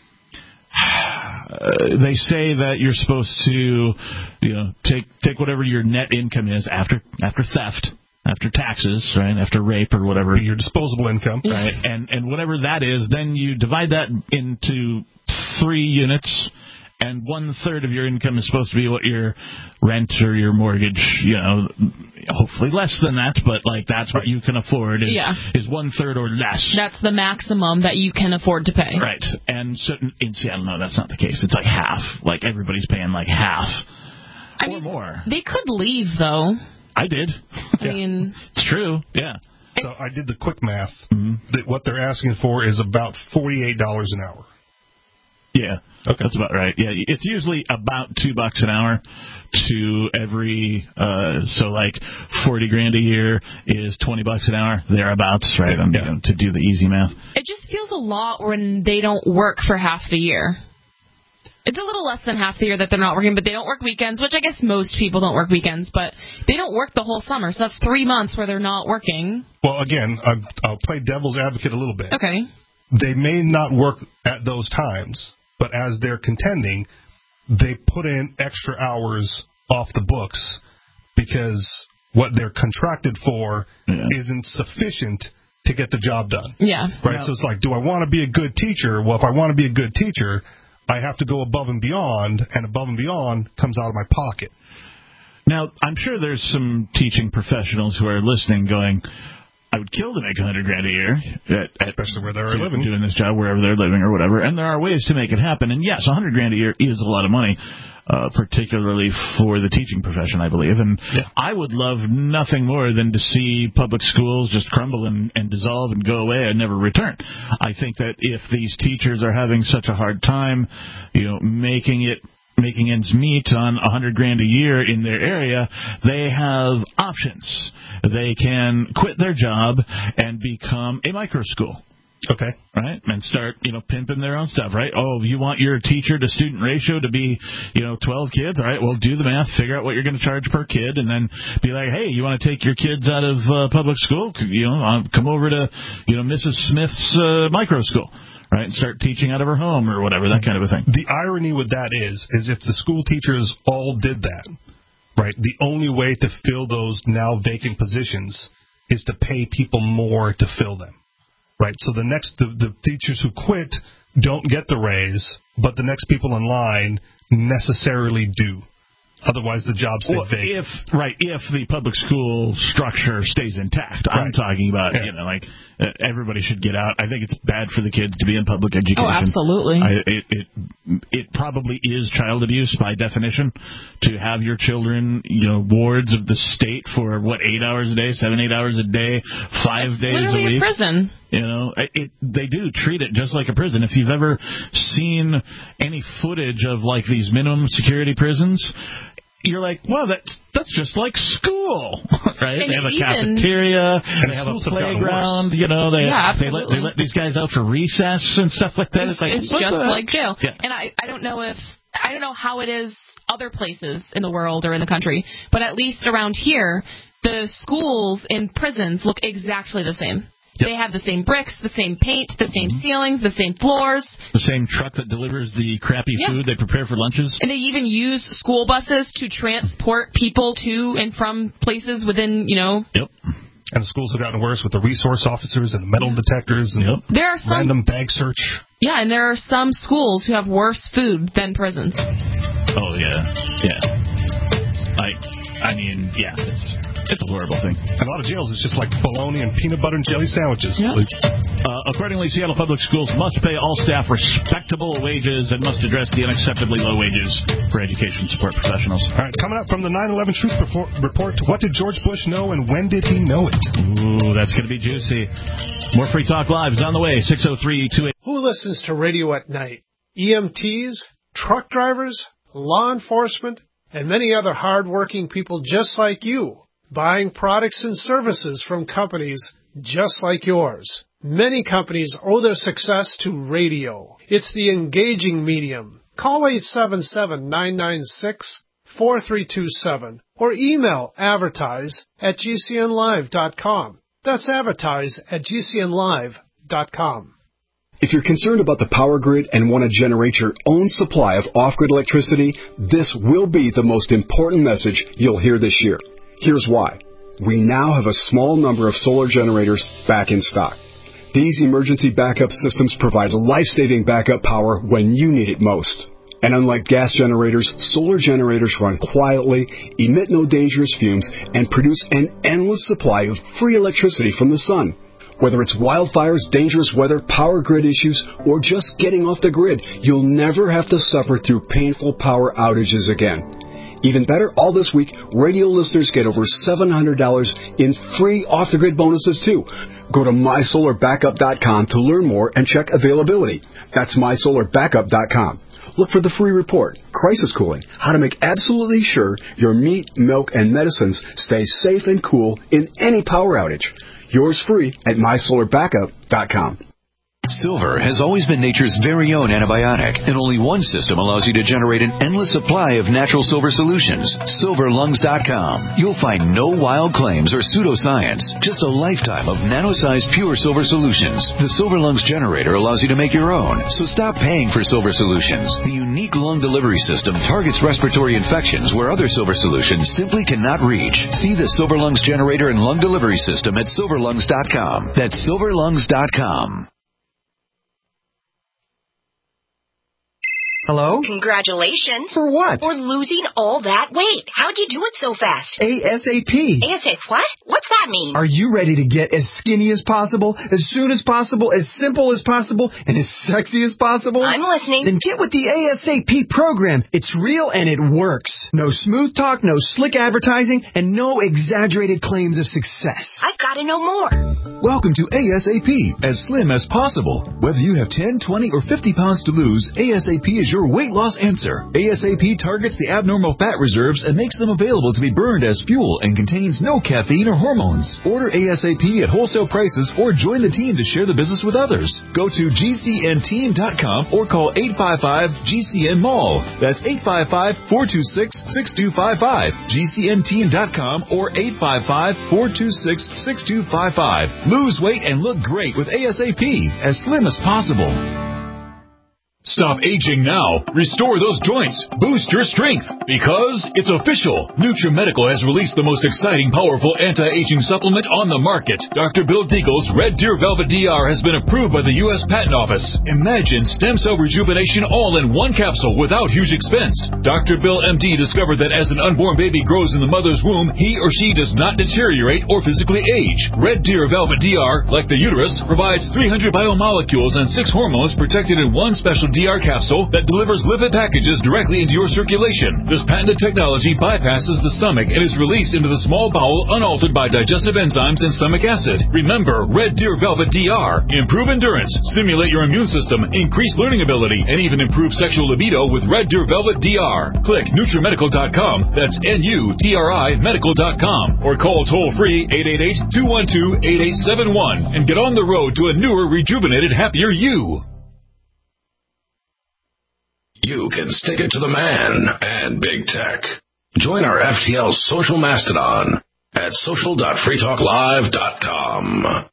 uh, they say that you're supposed to, you know, take take whatever your net income is after after theft. After taxes, right? After rape or whatever. Your disposable income. Right. And and whatever that is, then you divide that into three units, and one-third of your income is supposed to be what your rent or your mortgage, you know, hopefully less than that, but, like, that's what you can afford is, yeah. is one-third or less. That's the maximum that you can afford to pay. Right. And so in Seattle, no, that's not the case. It's like half. Like, everybody's paying, like, half I or mean, more. They could leave, though. I did. I yeah. mean... It's true, yeah. So I did the quick math. Mm-hmm. That what they're asking for is about forty-eight dollars an hour. Yeah, okay. That's about right. Yeah, it's usually about two bucks an hour to every. Uh, so like forty grand a year is twenty bucks an hour, thereabouts, right? Um, yeah. You know, to do the easy math. It just feels a lot when they don't work for half the year. It's a little less than half the year that they're not working, but they don't work weekends, which I guess most people don't work weekends, but they don't work the whole summer, so that's three months where they're not working. Well, again, I'll, I'll play devil's advocate a little bit. Okay. They may not work at those times, but as they're contending, they put in extra hours off the books because what they're contracted for yeah. isn't sufficient to get the job done. Yeah. Right? Now, so it's like, do I want to be a good teacher? Well, if I want to be a good teacher, I have to go above and beyond, and above and beyond comes out of my pocket. Now, I'm sure there's some teaching professionals who are listening going, I would kill to make one hundred grand a year, at, at, especially where they're living, doing this job wherever they're living or whatever. And there are ways to make it happen. And yes, one hundred grand a year is a lot of money, uh, particularly for the teaching profession, I believe. And yeah. I would love nothing more than to see public schools just crumble and, and dissolve and go away and never return. I think that if these teachers are having such a hard time, you know, making it. making ends meet on a hundred grand a year in their area, they have options. They can quit their job and become a micro school. Okay. Right? And start, you know, pimping their own stuff, right? Oh, you want your teacher to student ratio to be, you know, twelve kids? All right, well, do the math, figure out what you're going to charge per kid, and then be like, hey, you want to take your kids out of uh, public school? You know, uh, come over to, you know, Missus Smith's uh, micro school. Right, and start teaching out of her home or whatever, that kind of a thing. The irony with that is, is if the school teachers all did that, right, the only way to fill those now vacant positions is to pay people more to fill them, right? So the next, the, the teachers who quit don't get the raise, but the next people in line necessarily do. Otherwise, the job stays well, vacant. If, right, if the public school structure stays intact. Right. I'm talking about, yeah. you know, like, uh, everybody should get out. I think it's bad for the kids to be in public education. Oh, absolutely. I, it, it it probably is child abuse by definition to have your children, you know, wards of the state for, what, eight hours a day, seven, eight hours a day, five it's days a literally week. a prison. You know, it, they do treat it just like a prison. If you've ever seen any footage of, like, these minimum security prisons, you're like, well, that's that's just like school, right? And they have a even, cafeteria, and they have a have playground, you know, they, yeah, they, let, they let these guys out for recess and stuff like that. It's, like, it's just like jail. Yeah. And I, I don't know if, I don't know how it is other places in the world or in the country, but at least around here, the schools and prisons look exactly the same. Yep. They have the same bricks, the same paint, the same mm-hmm. ceilings, the same floors. The same truck that delivers the crappy yeah. food they prepare for lunches. And they even use school buses to transport people to and from places within, you know. Yep. And the schools have gotten worse with the resource officers and the metal detectors and yep. there are some, random bag search. Yeah, and there are some schools who have worse food than prisons. Oh, yeah. Yeah. I, I mean, yeah, it's... It's a horrible thing. And a lot of jails, it's just like bologna and peanut butter and jelly sandwiches. Yeah. Uh, accordingly, Seattle Public Schools must pay all staff respectable wages and must address the unacceptably low wages for education support professionals. All right, coming up from the nine eleven Truth Report, what did George Bush know and when did he know it? Ooh, that's going to be juicy. More Free Talk Live is on the way, six oh three two eight. Who listens to radio at night? E M Ts, truck drivers, law enforcement, and many other hard-working people just like you, buying products and services from companies just like yours. Many companies owe their success to radio. It's the engaging medium. Call eight seven seven, nine nine six, four three two seven or email advertise at g c n live dot com. That's advertise at g c n live dot com. If you're concerned about the power grid and want to generate your own supply of off-grid electricity, this will be the most important message you'll hear this year. Here's why. We now have a small number of solar generators back in stock. These emergency backup systems provide life-saving backup power when you need it most. And unlike gas generators, solar generators run quietly, emit no dangerous fumes, and produce an endless supply of free electricity from the sun. Whether it's wildfires, dangerous weather, power grid issues, or just getting off the grid, you'll never have to suffer through painful power outages again. Even better, all this week, radio listeners get over seven hundred dollars in free off-the-grid bonuses, too. Go to my solar backup dot com to learn more and check availability. That's my solar backup dot com. Look for the free report, Crisis Cooling, how to make absolutely sure your meat, milk, and medicines stay safe and cool in any power outage. Yours free at my solar backup dot com. Silver has always been nature's very own antibiotic, and only one system allows you to generate an endless supply of natural silver solutions. silver lungs dot com. You'll find no wild claims or pseudoscience, just a lifetime of nano-sized pure silver solutions. The Silver Lungs generator allows you to make your own, so stop paying for silver solutions. The unique lung delivery system targets respiratory infections where other silver solutions simply cannot reach. See the Silver Lungs generator and lung delivery system at silver lungs dot com. That's silver lungs dot com. Hello? Congratulations. For what? For losing all that weight. How'd you do it so fast? ASAP. ASAP what? What's that mean? Are you ready to get as skinny as possible, as soon as possible, as simple as possible, and as sexy as possible? I'm listening. Then get with the ASAP program. It's real and it works. No smooth talk, no slick advertising, and no exaggerated claims of success. I've got to know more. Welcome to ASAP, as slim as possible. Whether you have ten, twenty, or fifty pounds to lose, ASAP is your weight loss answer. ASAP targets the abnormal fat reserves and makes them available to be burned as fuel and contains no caffeine or hormones. Order ASAP at wholesale prices or join the team to share the business with others. Go to G C N team dot com or call eight five five G C N mall. That's eight five five, four two six, six two five five. G C N team dot com or eight five five, four two six, six two five five. Lose weight and look great with ASAP, as slim as possible. Stop aging now. Restore those joints. Boost your strength. Because it's official. NutriMedical has released the most exciting, powerful anti-aging supplement on the market. Doctor Bill Deagle's Red Deer Velvet D R has been approved by the U S Patent Office. Imagine stem cell rejuvenation all in one capsule without huge expense. Doctor Bill M D discovered that as an unborn baby grows in the mother's womb, he or she does not deteriorate or physically age. Red Deer Velvet D R, like the uterus, provides three hundred biomolecules and six hormones protected in one special D R capsule that delivers lipid packages directly into your circulation. This patented technology bypasses the stomach and is released into the small bowel unaltered by digestive enzymes and stomach acid. Remember, Red Deer Velvet D R. Improve endurance, stimulate your immune system, increase learning ability, and even improve sexual libido with Red Deer Velvet D R. Click NutriMedical dot com. That's N U T R I medical dot com. Or call toll-free eight eight eight, two one two, eight eight seven one and get on the road to a newer, rejuvenated, happier you. You can stick it to the man and big tech. Join our F T L social mastodon at social dot free talk live dot com.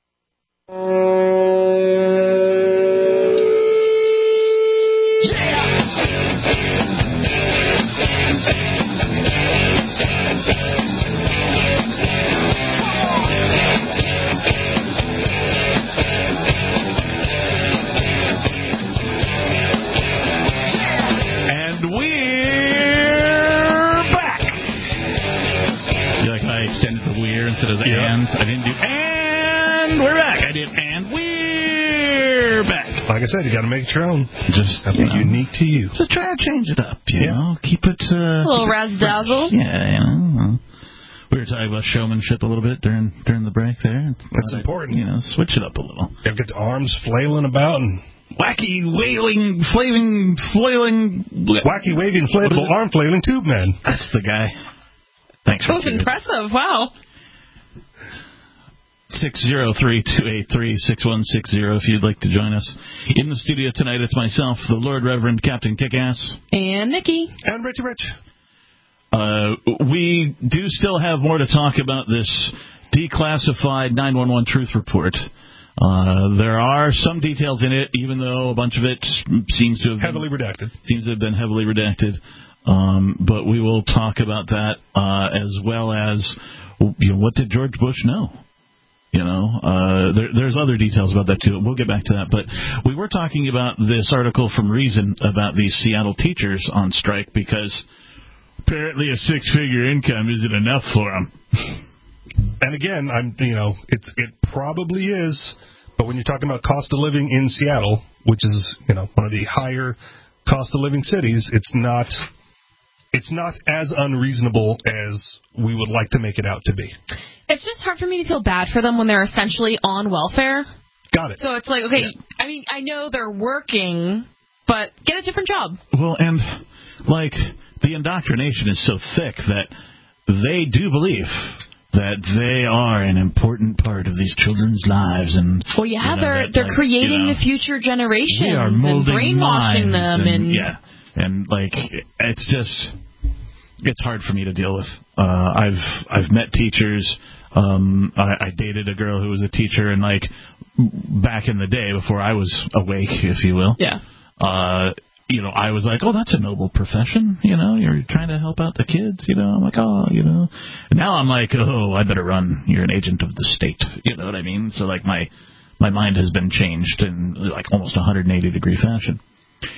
Instead of yep. and, I didn't do and we're back. I did and we're back. Like I said, you got to make it your own. Just you know, unique to you. Just try to change it up. You yeah. know, keep it uh, a little razzle-dazzle. Yeah, you know. We were talking about showmanship a little bit during during the break there. That's important. You know, switch it up a little. You get the arms flailing about and wacky wailing, flailing, flailing, wacky waving inflatable arm flailing tube man. That's the guy. Thanks. That was impressive. Wow. six zero three, two eight three, six one six zero if you'd like to join us. In the studio tonight, it's myself, the Lord Reverend Captain Kickass. And Nikki. And Richie Rich. Uh, we do still have more to talk about this declassified nine one one truth report. Uh, there are some details in it, even though a bunch of it seems to have heavily been, redacted. Seems to have been heavily redacted. Um, but we will talk about that uh, as well as, you know, what did George Bush know? You know, uh, there, there's other details about that, too, and we'll get back to that. But we were talking about this article from Reason about these Seattle teachers on strike because apparently a six-figure income isn't enough for them. And again, I'm, you know, it's it probably is, but when you're talking about cost of living in Seattle, which is, you know, one of the higher cost of living cities, it's not it's not as unreasonable as we would like to make it out to be. It's just hard for me to feel bad for them when they're essentially on welfare. Got it. So it's like, okay, yeah. I mean, I know they're working, but get a different job. Well, and, like, the indoctrination is so thick that they do believe that they are an important part of these children's lives. And well, yeah, you know, they're that, they're like, creating you know, the future generations we are and brainwashing them. And, and yeah, and, like, it's just... It's hard for me to deal with. Uh, I've I've met teachers. Um, I, I dated a girl who was a teacher, and like back in the day, before I was awake, if you will. Yeah. Uh, you know, I was like, oh, that's a noble profession. You know, you're trying to help out the kids. You know, I'm like, oh, you know. And now I'm like, oh, I better run. You're an agent of the state. You know what I mean? So like my my mind has been changed in like almost one hundred eighty degree fashion.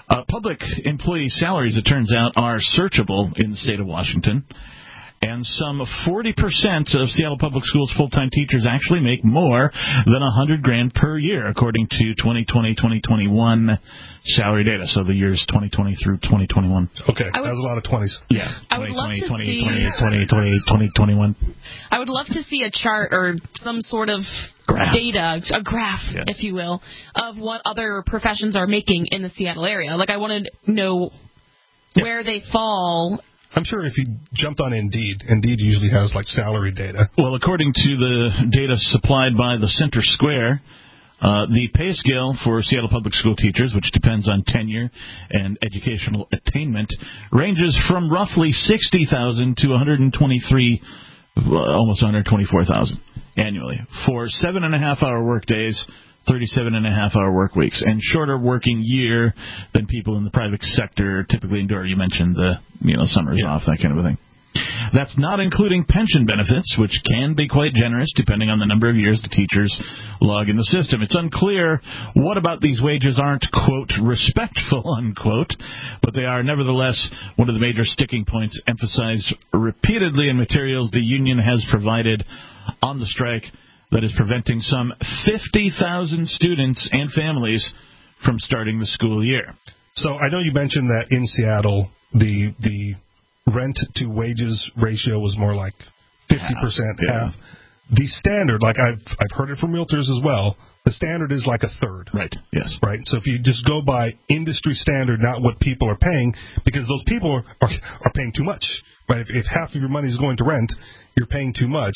Uh, public employee salaries, it turns out, are searchable in the state of Washington. And some forty percent of Seattle Public Schools full-time teachers actually make more than one hundred grand per year, according to twenty twenty twenty twenty-one salary data. So the years twenty twenty through twenty twenty-one. Okay, that was a lot of twenties. Yeah. I would love to twenty, see twenty, twenty, twenty, twenty, twenty-one. I would love to see a chart or some sort of graph. data, a graph, yeah. if you will, of what other professions are making in the Seattle area. Like, I want to know yeah. where they fall. I'm sure if you jumped on Indeed, Indeed usually has, like, salary data. Well, according to the data supplied by the Center Square, uh, the pay scale for Seattle public school teachers, which depends on tenure and educational attainment, ranges from roughly sixty thousand dollars to one hundred twenty-three thousand dollars, almost one hundred twenty-four thousand dollars annually, for seven and a half hour work days, thirty-seven and a half hour work weeks, and shorter working year than people in the private sector typically endure. You mentioned the, you know, summers yeah. off, that kind of a thing. That's not including pension benefits, which can be quite generous depending on the number of years the teachers log in the system. It's unclear what about these wages aren't, quote, respectful, unquote, but they are nevertheless one of the major sticking points emphasized repeatedly in materials the union has provided on the strike that is preventing some fifty thousand students and families from starting the school year. So I know you mentioned that in Seattle, the the rent to wages ratio was more like fifty percent half. Yeah. half. The standard, like I've I've heard it from realtors as well, the standard is like a third. Right, yes. Right, so if you just go by industry standard, not what people are paying, because those people are, are, are paying too much. Right, if, if half of your money is going to rent, you're paying too much.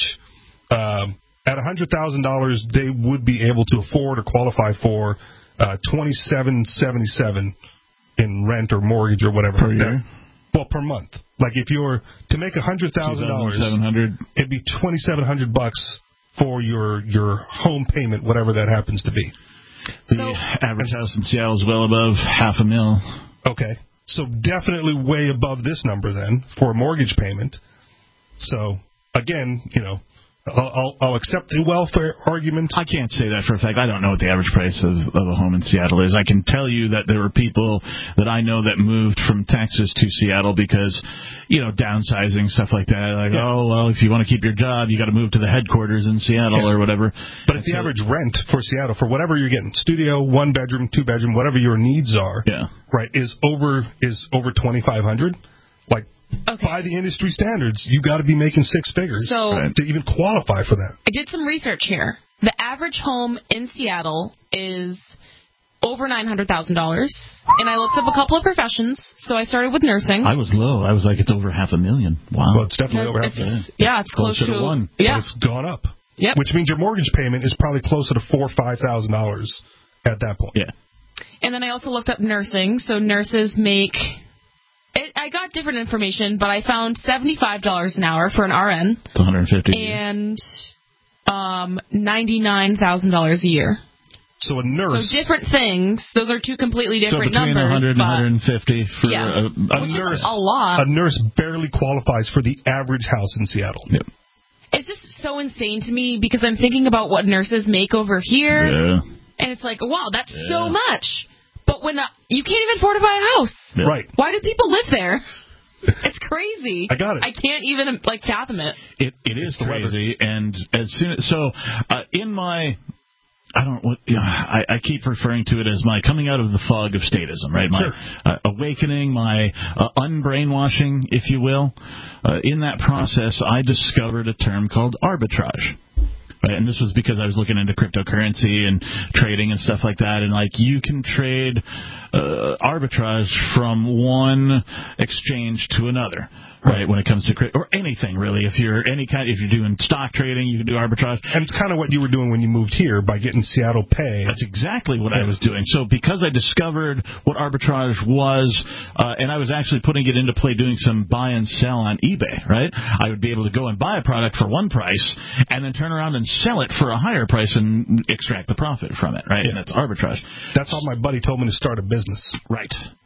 Um, At one hundred thousand dollars, they would be able to afford or qualify for uh, twenty-seven seventy-seven in rent or mortgage or whatever. Per year? Well, per month. Like if you're to make one hundred thousand dollars, it'd be twenty-seven hundred bucks for your your home payment, whatever that happens to be. The so, average house in Seattle is well above half a mil. Okay, so definitely way above this number then for a mortgage payment. So again, you know. I'll, I'll, I'll accept the welfare argument. I can't say that for a fact. I don't know what the average price of, of a home in Seattle is. I can tell you that there were people that I know that moved from Texas to Seattle because, you know, downsizing, stuff like that. Like, yeah. oh, well, if you want to keep your job, you got to move to the headquarters in Seattle yeah. or whatever. But if the so, average rent for Seattle, for whatever you're getting, studio, one bedroom, two bedroom, whatever your needs are, yeah. right, is over is over twenty-five hundred dollars, like, okay. by the industry standards, you got to be making six figures so, to even qualify for that. I did some research here. The average home in Seattle is over nine hundred thousand dollars, and I looked up a couple of professions, so I started with nursing. I was low. I was like, it's over half a million. Wow. Well, it's definitely it's, over half a million. Yeah, it's close closer to, to one. Yeah. But it's gone up. Yep. Which means your mortgage payment is probably closer to four or five thousand dollars at that point. Yeah. And then I also looked up nursing. So nurses make. It, I got different information, but I found seventy-five dollars an hour for an R N. It's one hundred fifty dollars. And um, ninety-nine thousand dollars a year. So a nurse. So different things. Those are two completely different numbers. So between numbers, one hundred and one hundred fifty for yeah, a, a which nurse. Is a lot. A nurse barely qualifies for the average house in Seattle. Yep. It's just so insane to me because I'm thinking about what nurses make over here. Yeah. And it's like, wow, that's yeah. so much. But when uh, you can't even afford to buy a house. Yeah. Right. Why do people live there? It's crazy. I got it. I can't even, like, fathom it. It It is crazy. And as soon as, so, uh, in my, I don't, what, you know, I, I keep referring to it as my coming out of the fog of statism, right? My sure. uh, awakening, my uh, unbrainwashing, if you will. Uh, in that process, I discovered a term called arbitrage. Right, and this was because I was looking into cryptocurrency and trading and stuff like that, and like you can trade uh, arbitrage from one exchange to another. Right, when it comes to crypto, or anything really. If you're any kind, if you're doing stock trading, you can do arbitrage. And it's kind of what you were doing when you moved here by getting Seattle Pay. That's exactly what I was doing. So because I discovered what arbitrage was, uh, and I was actually putting it into play, doing some buy and sell on eBay. Right, I would be able to go and buy a product for one price, and then turn around and sell it for a higher price and extract the profit from it. Right, yeah. And that's arbitrage. That's how my buddy told me to start a business. Right.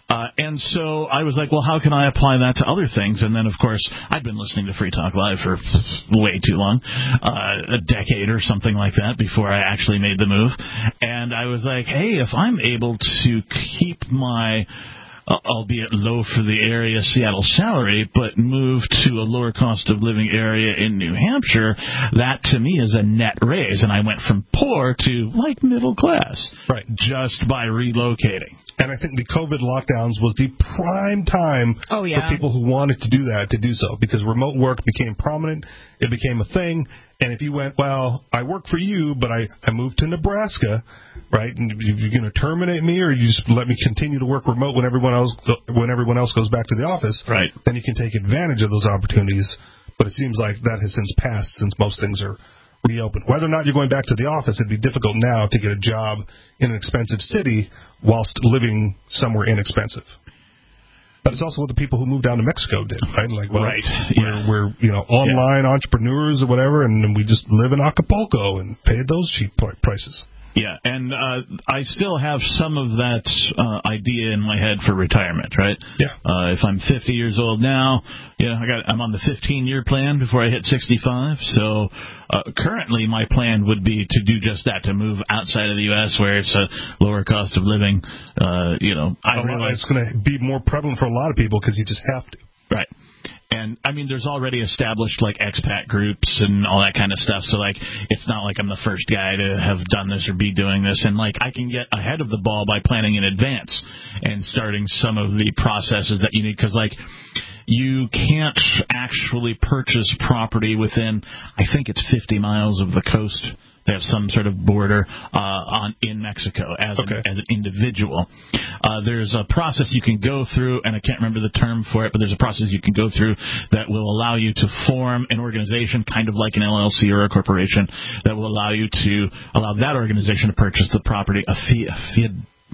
Uh, and so I was like, well, how can I apply that to other things? And then, of course, I'd been listening to Free Talk Live for way too long, uh, a decade or something like that before I actually made the move. And I was like, hey, if I'm able to keep my, uh, albeit low for the area, Seattle salary, but move to a lower cost of living area in New Hampshire, that to me is a net raise. And I went from poor to like middle class, right, just by relocating. And I think the COVID lockdowns was the prime time oh, yeah. for people who wanted to do that to do so, because remote work became prominent, it became a thing, and if you went, well, I work for you, but I, I moved to Nebraska, right, and you're going to terminate me, or you just let me continue to work remote when everyone else when everyone else goes back to the office, right, then you can take advantage of those opportunities. But it seems like that has since passed, since most things are reopened. Whether or not you're going back to the office, it'd be difficult now to get a job in an expensive city whilst living somewhere inexpensive. But it's also what the people who moved down to Mexico did, right? Like, well, right. we're, yeah. we're you know online yeah. entrepreneurs or whatever, and we just live in Acapulco and pay those cheap prices. Yeah, and uh, I still have some of that uh, idea in my head for retirement, right? Yeah. Uh, if I'm fifty years old now, you know, I got I'm on the fifteen-year plan before I hit sixty-five. So uh, currently, my plan would be to do just that, to move outside of the U S where it's a lower cost of living. Uh, you know, I realize it's going to be more prevalent for a lot of people because you just have to. Right. And, I mean, there's already established, like, expat groups and all that kind of stuff. So, like, it's not like I'm the first guy to have done this or be doing this. And, like, I can get ahead of the ball by planning in advance and starting some of the processes that you need. Because, like, you can't actually purchase property within, I think it's fifty miles of the coast. They have some sort of border uh, on in Mexico as, okay. an, as an individual. Uh, there's a process you can go through, and I can't remember the term for it, but there's a process you can go through that will allow you to form an organization, kind of like an L L C or a corporation, that will allow you to allow that organization to purchase the property. A fee, a fee,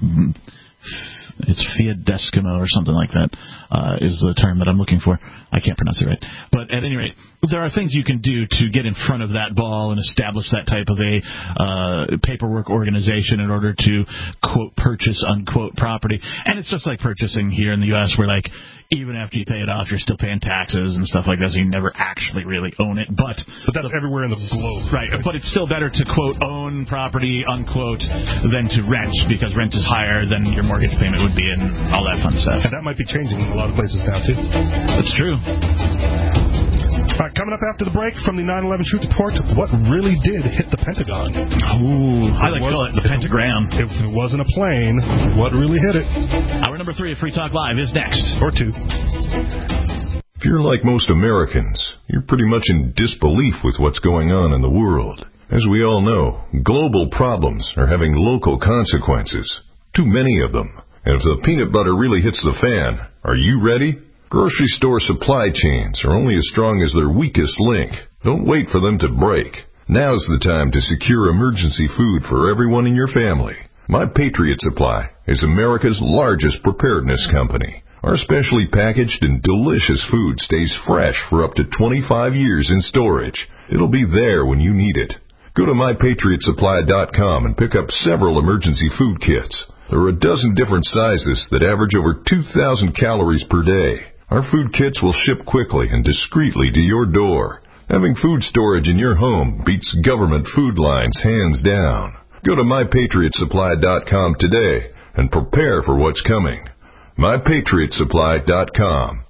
it's fiadescimo or something like that uh, is the term that I'm looking for. I can't pronounce it right. But at any rate, there are things you can do to get in front of that ball and establish that type of a uh, paperwork organization in order to, quote, purchase, unquote, property. And it's just like purchasing here in the U S where, like, even after you pay it off, you're still paying taxes and stuff like that, so you never actually really own it. But but that's the, everywhere in the globe. Right, but it's still better to, quote, own property, unquote, than to rent, because rent is higher than your mortgage payment would be and all that fun stuff. And that might be changing in a lot of places now, too. That's true. All right, coming up after the break from the nine eleven Truth Report, what really did hit the Pentagon? Ooh, I like to call it the pentagram. If it wasn't a plane, what really hit it? Hour number three of Free Talk Live is next. Or two. If you're like most Americans, you're pretty much in disbelief with what's going on in the world. As we all know, global problems are having local consequences. Too many of them. And if the peanut butter really hits the fan, are you ready? Grocery store supply chains are only as strong as their weakest link. Don't wait for them to break. Now's the time to secure emergency food for everyone in your family. My Patriot Supply is America's largest preparedness company. Our specially packaged and delicious food stays fresh for up to twenty-five years in storage. It'll be there when you need it. Go to my patriot supply dot com and pick up several emergency food kits. There are a dozen different sizes that average over two thousand calories per day. Our food kits will ship quickly and discreetly to your door. Having food storage in your home beats government food lines hands down. Go to my patriot supply dot com today and prepare for what's coming. my patriot supply dot com.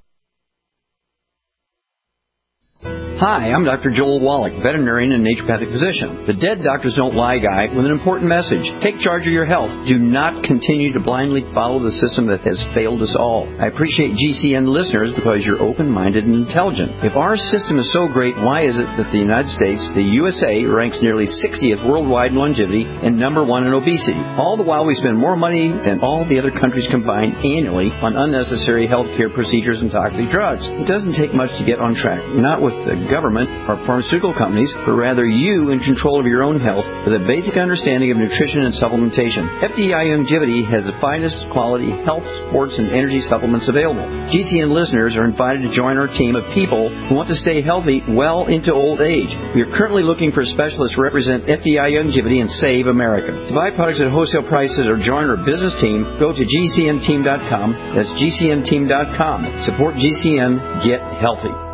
Hi, I'm Doctor Joel Wallach, veterinarian and naturopathic physician. The Dead Doctors Don't Lie guy with an important message. Take charge of your health. Do not continue to blindly follow the system that has failed us all. I appreciate G C N listeners because you're open-minded and intelligent. If our system is so great, why is it that the United States, the U S A, ranks nearly sixtieth worldwide in longevity and number one in obesity? All the while we spend more money than all the other countries combined annually on unnecessary health care procedures and toxic drugs. It doesn't take much to get on track. Not with the government or pharmaceutical companies, but rather you in control of your own health with a basic understanding of nutrition and supplementation. F D I Youngevity has the finest quality health, sports, and energy supplements available. G C N listeners are invited to join our team of people who want to stay healthy well into old age. We are currently looking for specialists to represent F D I Youngevity and save America. To buy products at wholesale prices or join our business team, go to G C N team dot com. That's G C N team dot com. Support G C N. Get healthy.